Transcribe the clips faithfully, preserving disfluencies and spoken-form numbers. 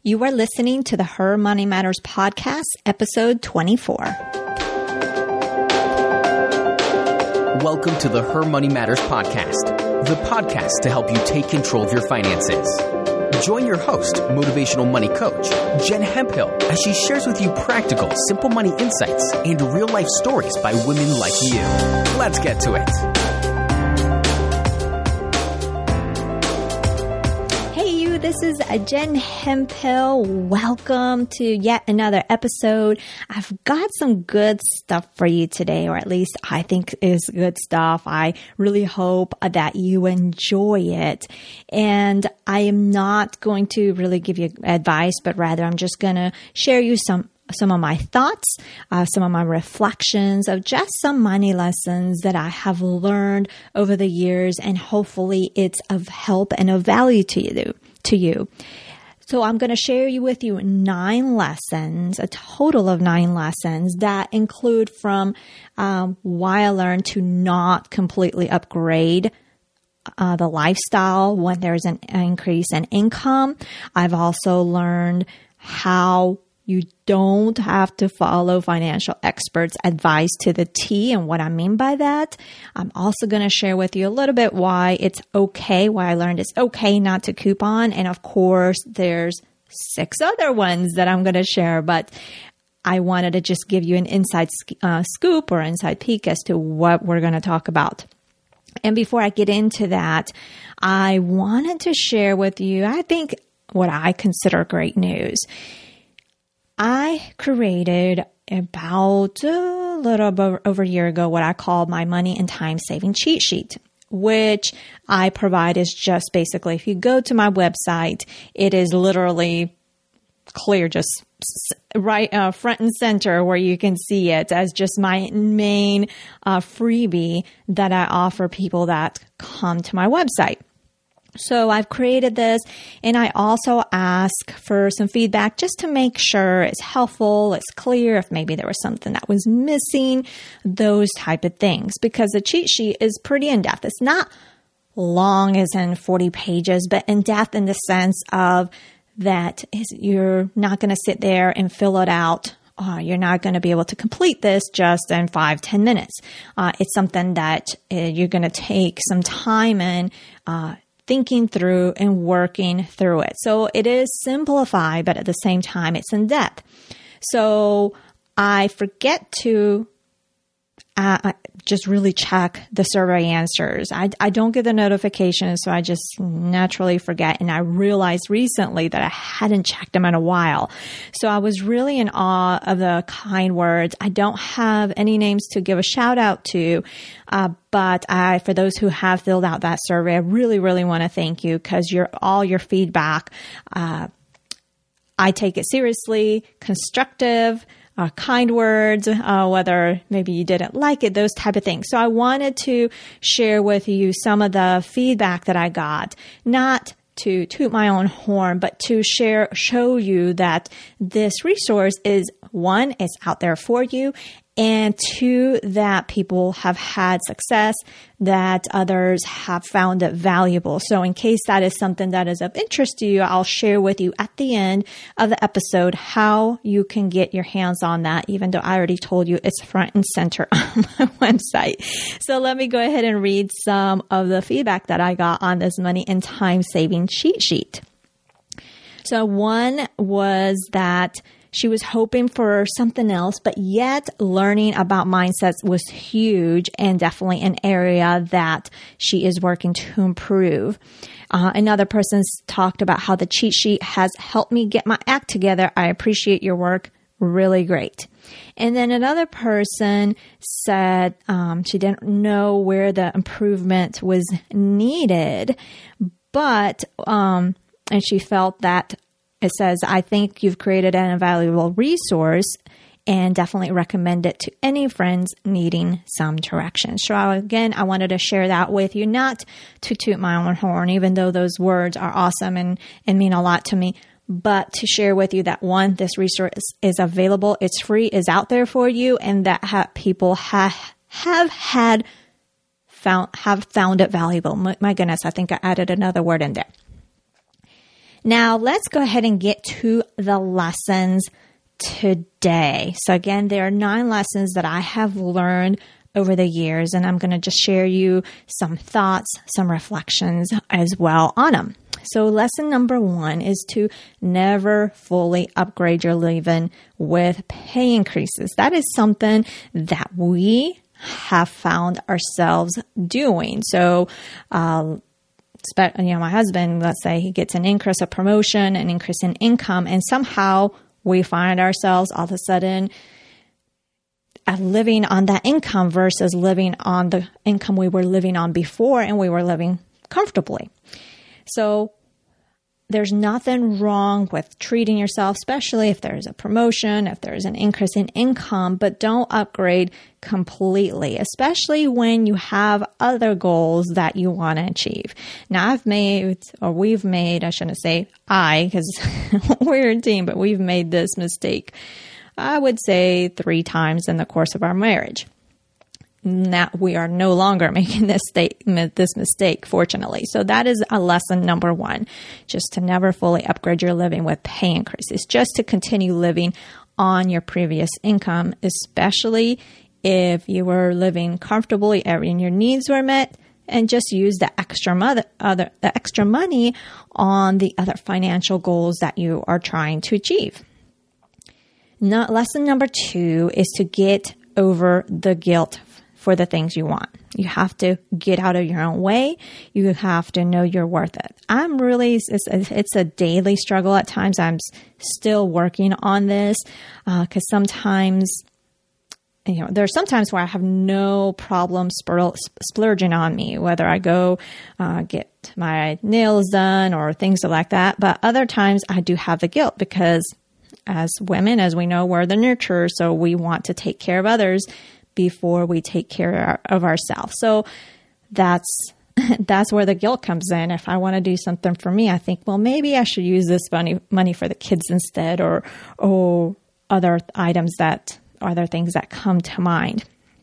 You are listening to the Her Money Matters podcast, episode twenty-four. Welcome to the Her Money Matters podcast, the podcast to help you take control of your finances. Join your host, motivational money coach, Jen Hemphill, as she shares with you practical, simple money insights and real-life stories by women like you. Let's get to it. This is Jen Hemphill. Welcome to yet another episode. I've got some good stuff for you today, or at least I think is good stuff. I really hope that you enjoy it. And I am not going to really give you advice, but rather I'm just going to share you some some of my thoughts, uh, some of my reflections of just some money lessons that I have learned over the years, and hopefully it's of help and of value to you. To you. So I'm going to share you with you nine lessons, a total of nine lessons that include from um, why I learned to not completely upgrade uh, the lifestyle when there's an increase in income. I've also learned how you don't have to follow financial experts' advice to the T, and what I mean by that. I'm also going to share with you a little bit why it's okay, why I learned it's okay not to coupon. And of course, there's six other ones that I'm going to share, but I wanted to just give you an inside uh, scoop or inside peek as to what we're going to talk about. And before I get into that, I wanted to share with you, I think, what I consider great news. I created about a little bit over a year ago what I call my money and time saving cheat sheet, which I provide is just basically, if you go to my website, it is literally clear, just right uh, front and center where you can see it as just my main uh, freebie that I offer people that come to my website. So I've created this, and I also ask for some feedback just to make sure it's helpful, it's clear, if maybe there was something that was missing, those type of things, because the cheat sheet is pretty in-depth. It's not long as in forty pages, but in-depth in the sense of that is you're not going to sit there and fill it out. Uh, you're not going to be able to complete this just in five, ten minutes. Uh, it's something that uh, you're going to take some time in, uh, thinking through and working through it. So it is simplified, but at the same time, it's in depth. So I forget to uh, just really check the survey answers. I, I don't get the notifications, so I just naturally forget. And I realized recently that I hadn't checked them in a while. So I was really in awe of the kind words. I don't have any names to give a shout out to, uh, but I, for those who have filled out that survey, I really, really want to thank you, because your all your feedback, uh, I take it seriously, constructive, Uh, kind words, uh, whether maybe you didn't like it, those type of things. So I wanted to share with you some of the feedback that I got, not to toot my own horn, but to share, show you that this resource is, one, it's out there for you, and two, that people have had success, that others have found it valuable. So in case that is something that is of interest to you, I'll share with you at the end of the episode how you can get your hands on that, even though I already told you it's front and center on my website. So let me go ahead and read some of the feedback that I got on this money and time saving cheat sheet. So one was that she was hoping for something else, but yet learning about mindsets was huge and definitely an area that she is working to improve. Uh, another person's talked about how the cheat sheet has helped me get my act together. I appreciate your work. Really great. And then another person said um, she didn't know where the improvement was needed, but um, and she felt that it says, I think you've created an invaluable resource and definitely recommend it to any friends needing some direction. So again, I wanted to share that with you, not to toot my own horn, even though those words are awesome and, and mean a lot to me, but to share with you that, one, this resource is available, it's free, is out there for you, and that ha- people ha- have had found have found it valuable. My, my goodness, I think I added another word in there. Now, let's go ahead and get to the lessons today. So again, there are nine lessons that I have learned over the years, and I'm going to just share you some thoughts, some reflections as well on them. So lesson number one is to never fully upgrade your living with pay increases. That is something that we have found ourselves doing. So, uh, you know, my husband, let's say he gets an increase, a promotion, an increase in income, and somehow we find ourselves all of a sudden uh, living on that income versus living on the income we were living on before, and we were living comfortably. So there's nothing wrong with treating yourself, especially if there's a promotion, if there's an increase in income, but don't upgrade completely, especially when you have other goals that you want to achieve. Now, I've made, or we've made, I shouldn't say I, because we're a team, but we've made this mistake, I would say three times in the course of our marriage. Now we are no longer making this statement, this mistake, fortunately. So that is a lesson number one, just to never fully upgrade your living with pay increases, just to continue living on your previous income, especially if you were living comfortably and your needs were met, and just use the extra mother, other, the extra money on the other financial goals that you are trying to achieve. Now, lesson number two is to get over the guilt for the things you want. You have to get out of your own way. You have to know you're worth it. I'm really, it's, it's a daily struggle at times. I'm still working on this because uh, sometimes, you know, there are some times where I have no problem spur- splurging on me, whether I go uh, get my nails done or things like that. But other times I do have the guilt because as women, as we know, we're the nurturer, so we want to take care of others before we take care of ourselves. So that's that's where the guilt comes in. If I want to do something for me, I think, well, maybe I should use this money money for the kids instead, or or other items that other things that come to mind.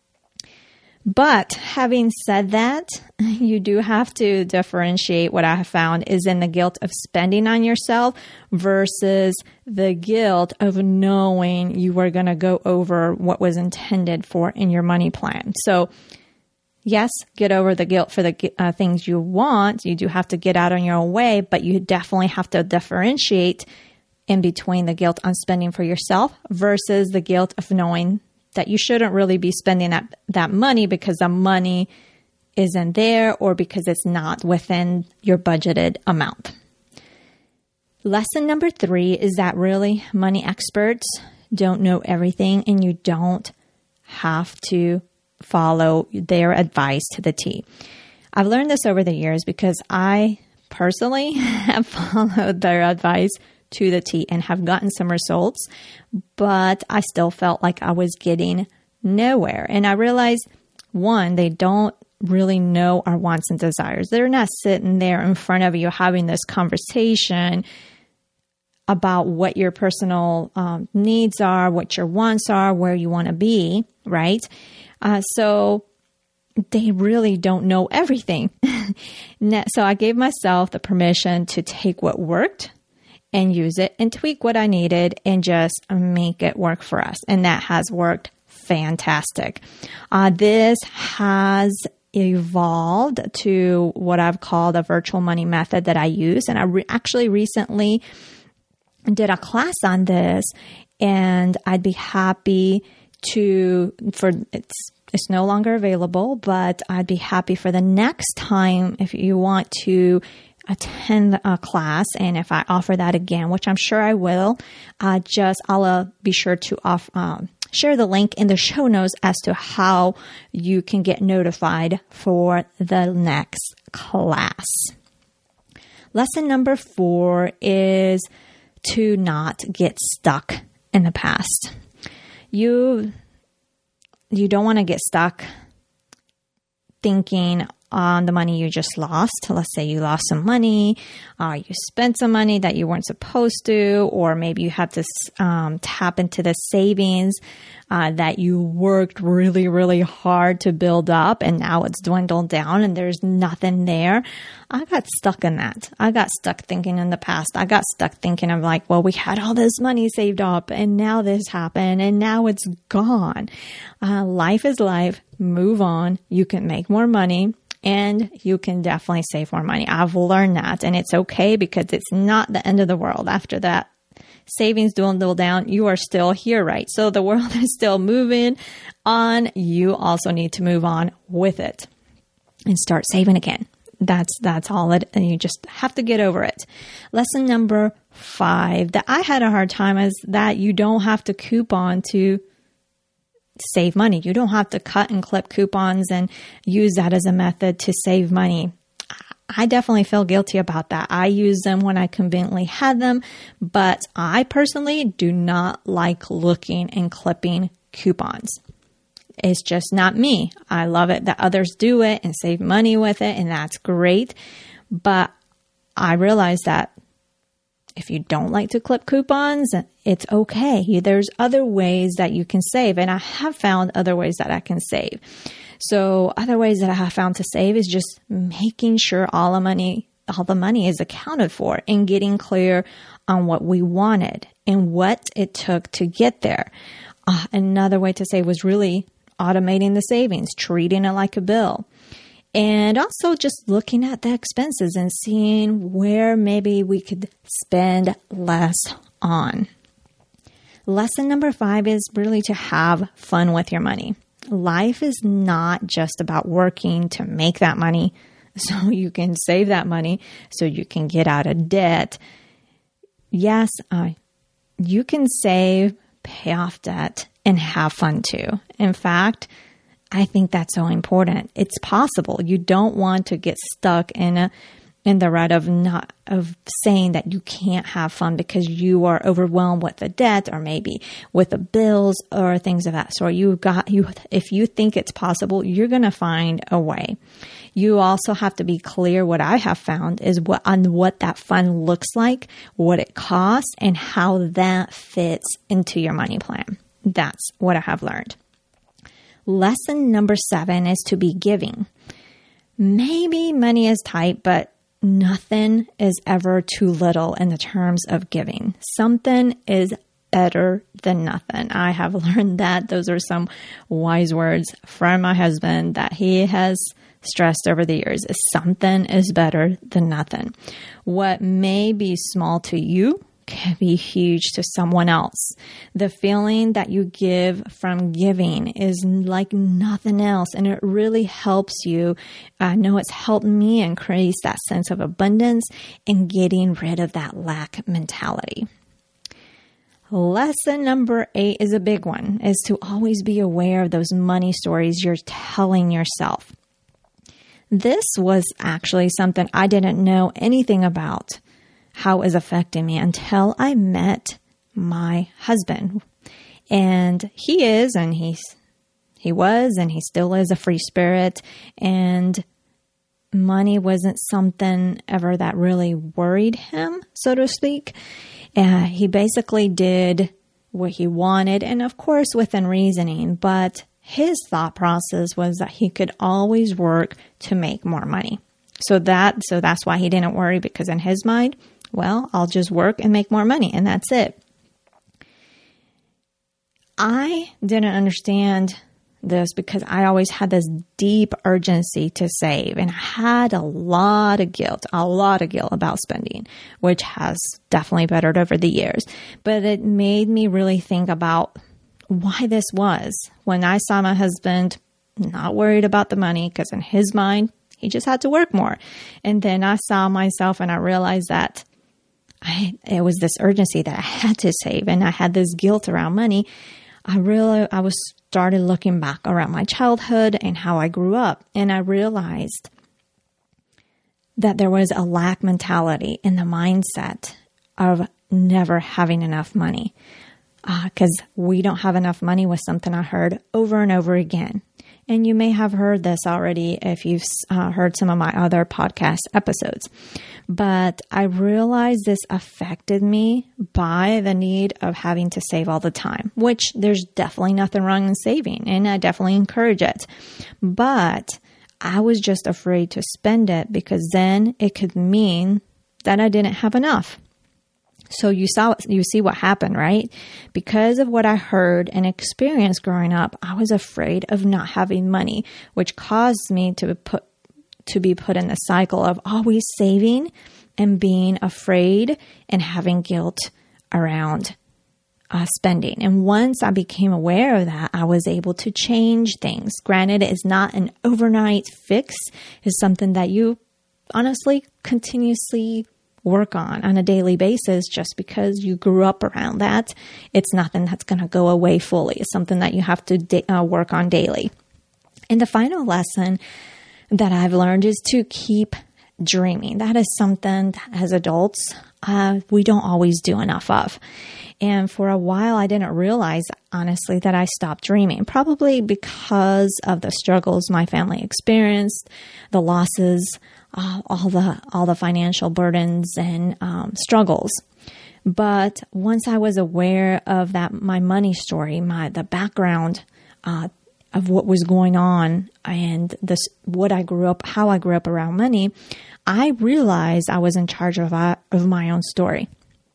But having said that, you do have to differentiate. What I have found is in the guilt of spending on yourself versus the guilt of knowing you were going to go over what was intended for in your money plan. So yes, get over the guilt for the uh, things you want. You do have to get out on your own way, but you definitely have to differentiate in between the guilt on spending for yourself versus the guilt of knowing that you shouldn't really be spending that, that money because the money isn't there or because it's not within your budgeted amount. Lesson number three is that really money experts don't know everything, and you don't have to follow their advice to the T. I've learned this over the years because I personally have followed their advice to the T and have gotten some results, but I still felt like I was getting nowhere. And I realized, one, they don't really know our wants and desires. They're not sitting there in front of you having this conversation about what your personal um, needs are, what your wants are, where you want to be, right? Uh, so they really don't know everything. So I gave myself the permission to take what worked and use it and tweak what I needed and just make it work for us. And that has worked fantastic. Uh, this has evolved to what I've called a virtual money method that I use. And I re- actually recently did a class on this, and I'd be happy to, for it's, it's no longer available, but I'd be happy for the next time if you want to attend a class, and if I offer that again, which I'm sure I will, uh, just I'll uh, be sure to off, um, share the link in the show notes as to how you can get notified for the next class. Lesson number four is to not get stuck in the past. You, you don't want to get stuck thinking on the money you just lost. Let's say you lost some money, uh, you spent some money that you weren't supposed to, or maybe you had to um, tap into the savings uh, that you worked really, really hard to build up, and now it's dwindled down and there's nothing there. I got stuck in that. I got stuck thinking in the past. I got stuck thinking of like, well, we had all this money saved up and now this happened and now it's gone. Uh, life is life. Move on. You can make more money. And you can definitely save more money. I've learned that, and it's okay because it's not the end of the world. After that savings dwindle down, you are still here, right? So the world is still moving on. You also need to move on with it and start saving again. That's, that's all it, and you just have to get over it. Lesson number five that I had a hard time is that you don't have to coupon to save money. You don't have to cut and clip coupons and use that as a method to save money. I definitely feel guilty about that. I use them when I conveniently had them, but I personally do not like looking and clipping coupons. It's just not me. I love it that others do it and save money with it, and that's great. But I realize that if you don't like to clip coupons, it's okay. There's other ways that you can save, and I have found other ways that I can save. So other ways that I have found to save is just making sure all the money, all the money is accounted for, and getting clear on what we wanted and what it took to get there. Uh, another way to save was really automating the savings, treating it like a bill. And also just looking at the expenses and seeing where maybe we could spend less on. Lesson number five is really to have fun with your money. Life is not just about working to make that money so you can save that money so you can get out of debt. Yes, uh, you can save, pay off debt, and have fun too. In fact, I think that's so important. It's possible. You don't want to get stuck in a in the rut of not of saying that you can't have fun because you are overwhelmed with the debt or maybe with the bills or things of that sort. You got you if you think it's possible, you're going to find a way. You also have to be clear. What I have found is what on what that fun looks like, what it costs, and how that fits into your money plan. That's what I have learned. Lesson number seven is to be giving. Maybe money is tight, but nothing is ever too little in the terms of giving. Something is better than nothing. I have learned that. Those are some wise words from my husband that he has stressed over the years. Something is better than nothing. What may be small to you can be huge to someone else. The feeling that you give from giving is like nothing else, and it really helps you. I know it's helped me increase that sense of abundance and getting rid of that lack mentality. Lesson number eight is a big one, is to always be aware of those money stories you're telling yourself. This was actually something I didn't know anything about how it was affecting me until I met my husband. And he is, and he's, he was, and he still is a free spirit. And money wasn't something ever that really worried him, so to speak. Uh, he basically did what he wanted, and of course within reasoning, but his thought process was that he could always work to make more money. So that, so that's why he didn't worry, because in his mind, well, I'll just work and make more money, and that's it. I didn't understand this because I always had this deep urgency to save, and I had a lot of guilt, a lot of guilt about spending, which has definitely bettered over the years. But it made me really think about why this was. When I saw my husband not worried about the money, because in his mind, he just had to work more. And then I saw myself and I realized that I, it was this urgency that I had to save, and I had this guilt around money. I really, I was started looking back around my childhood and how I grew up, and I realized that there was a lack mentality in the mindset of never having enough money. Because uh, we don't have enough money was something I heard over and over again. And you may have heard this already if you've uh, heard some of my other podcast episodes. But I realized this affected me by the need of having to save all the time, which there's definitely nothing wrong in saving, and I definitely encourage it. But I was just afraid to spend it because then it could mean that I didn't have enough. So you saw, you see what happened, right? Because of what I heard and experienced growing up, I was afraid of not having money, which caused me to put to be put in the cycle of always saving and being afraid and having guilt around uh, spending. And once I became aware of that, I was able to change things. Granted, it is not an overnight fix. It's something that you honestly continuously work on on a daily basis. Just because you grew up around that, it's nothing that's going to go away fully. It's something that you have to da- uh, work on daily. And the final lesson that I've learned is to keep dreaming. That is something that as adults, uh, we don't always do enough of. And for a while, I didn't realize, honestly, that I stopped dreaming, probably because of the struggles my family experienced, the losses, uh, all the all the financial burdens and um, struggles. But once I was aware of that, my money story, my the background uh, of what was going on and this, what I grew up, how I grew up around money, I realized I was in charge of, uh, of my own story.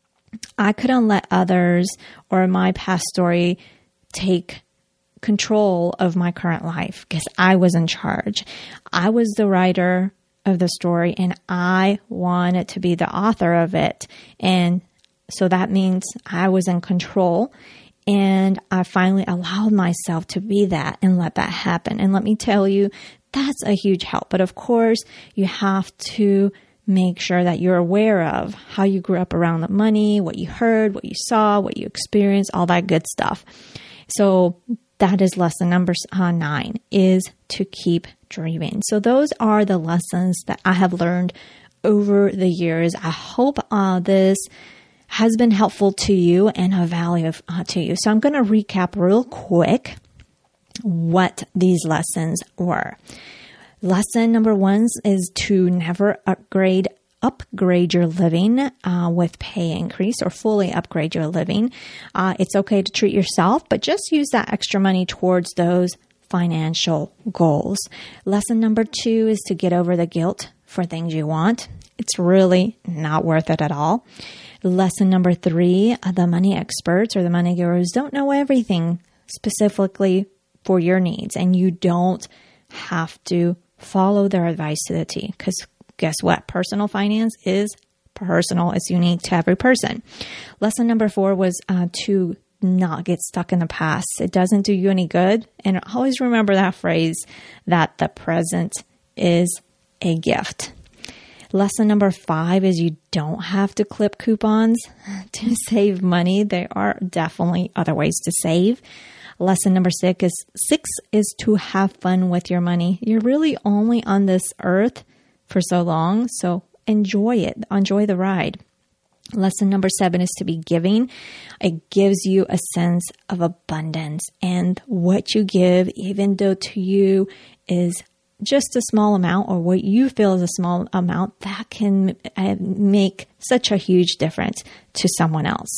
I couldn't let others or my past story take control of my current life because I was in charge. I was the writer of the story and I wanted to be the author of it. And so that means I was in control. And I finally allowed myself to be that and let that happen. And let me tell you, that's a huge help. But of course, you have to make sure that you're aware of how you grew up around the money, what you heard, what you saw, what you experienced, all that good stuff. So that is lesson number uh, nine, is to keep dreaming. So those are the lessons that I have learned over the years. I hope uh, this has been helpful to you and of value uh, to you. So I'm going to recap real quick what these lessons were. Lesson number one is to never upgrade upgrade your living uh, with pay increase or fully upgrade your living. Uh, it's okay to treat yourself, but just use that extra money towards those financial goals. Lesson number two is to get over the guilt for things you want. It's really not worth it at all. Lesson number three, the money experts or the money gurus don't know everything specifically for your needs, and you don't have to follow their advice to the T, because guess what? Personal finance is personal. It's unique to every person. Lesson number four was uh, to not get stuck in the past. It doesn't do you any good. And always remember that phrase that the present is a gift. Lesson number five is you don't have to clip coupons to save money. There are definitely other ways to save. Lesson number six is six is to have fun with your money. You're really only on this earth for so long, so enjoy it. Enjoy the ride. Lesson number seven is to be giving. It gives you a sense of abundance, and what you give, even though to you is just a small amount or what you feel is a small amount, that can make such a huge difference to someone else.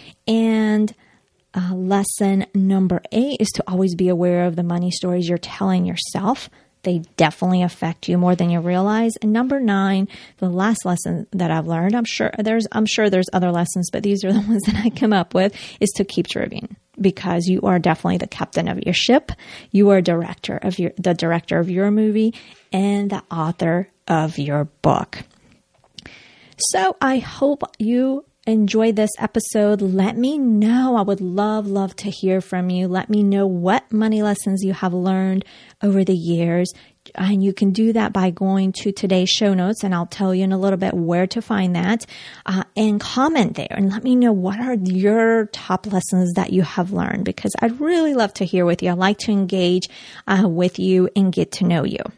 And uh, lesson number eight is to always be aware of the money stories you're telling yourself. They definitely affect you more than you realize. And number nine, the last lesson that I've learned, I'm sure there's, I'm sure there's other lessons, but these are the ones that I come up with, is to keep dreaming, because you are definitely the captain of your ship. You are director of your, the director of your movie and the author of your book. So I hope you enjoyed this episode. Let me know. I would love, love to hear from you. Let me know what money lessons you have learned over the years. And you can do that by going to today's show notes, and I'll tell you in a little bit where to find that. Uh, and comment there and let me know what are your top lessons that you have learned, because I'd really love to hear with you. I like to engage uh, with you and get to know you.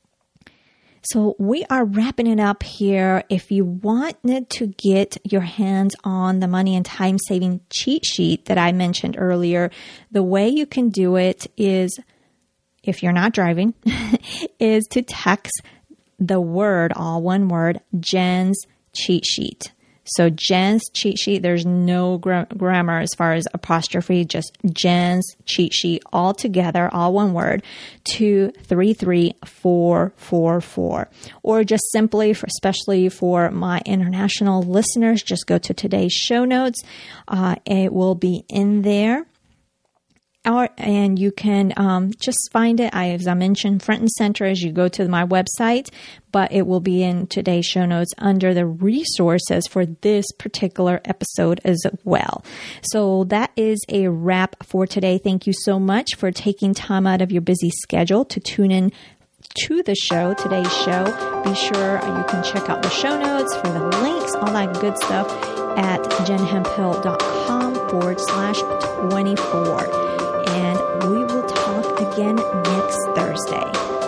So we are wrapping it up here. If you wanted to get your hands on the money and time saving cheat sheet that I mentioned earlier, the way you can do it is if you're not driving, is to text the word, all one word, Jen's cheat sheet. So Jen's cheat sheet, there's no gra- grammar as far as apostrophe, just Jen's cheat sheet all together, all one word, to three three four four four. Or just simply, for, especially for my international listeners, just go to today's show notes. Uh, it will be in there. Or, and you can um, just find it, I, as I mentioned, front and center as you go to my website, but it will be in today's show notes under the resources for this particular episode as well. So that is a wrap for today. Thank you so much for taking time out of your busy schedule to tune in to the show, today's show. Be sure you can check out the show notes for the links, all that good stuff at jenhemphill.com forward slash 24. And we will talk again next Thursday.